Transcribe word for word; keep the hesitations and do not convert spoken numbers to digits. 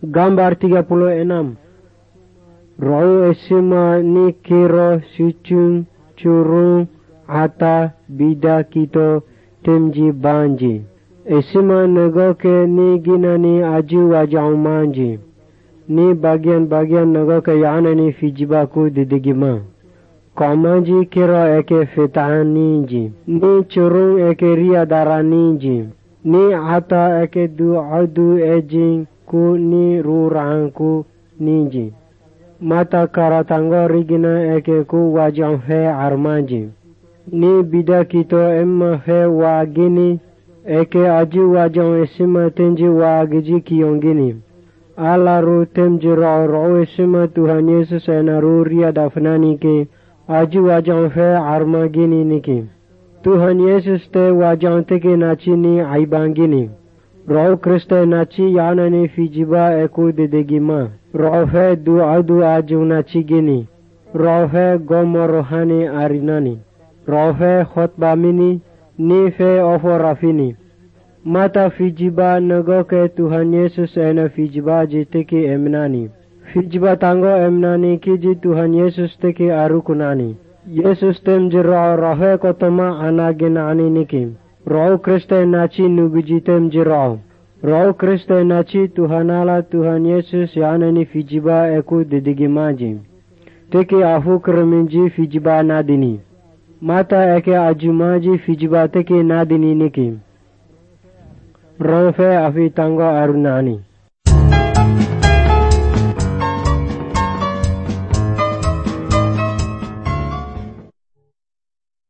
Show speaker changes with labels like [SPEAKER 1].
[SPEAKER 1] Gambar tiga puluh enam. Roh esima ni kiro sucung curung ata bida kito temji banji. Esima negoke ni ginani aju wajau manji. Ni bagian-bagian negoke yana ni fijibaku didigima. Komanji kiro eke fetaan ninji. Ni curung eke ria dara ninji. Ni ata eke du adu ejing ku ni rurangku ninji. Mata karatango rigina eke ku wajang he armanji. Ni bida kito emma he wagini eke aju wajang esima tenji wagiji kiyongini. Alaru temji roh roh esima Tuhan Yesus enaru ria dafnani ke aju wajang he armagini niki. Tuhan Yesus te wajang teke nachi ni aibangini. Roh Kriste nachi yanani fijiba eku dedegima. Roh he du adu aju nachi gini. Roh he gomo rohani arinani. Roh he khotba mini ni fe ofo rafini. Mata fijiba negoke Tuhan Yesus ena fijiba jiteki emnani. Fijiba tango emnani kiji Tuhan Yesus teki arukunani. Yesus temji roh rohe kotoma anaginani niki. Roh Kriste nachi nuguji temji roh. Roh Kriste nachi Tuhanala Tuhan Yesus yanani fijiba eku didigimaji. Teki afu kreminji fijiba nadini. Mata eke ajumaji fijiba teki nadini niki. Roh fe afi tango arunani.